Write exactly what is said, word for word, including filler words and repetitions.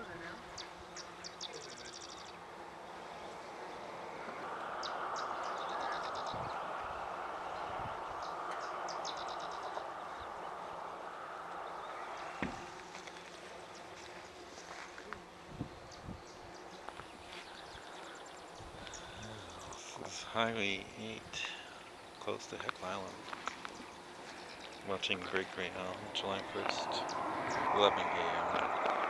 This is Highway eight, close to Heck Island. Watching Great Greyhound, July first, eleven A M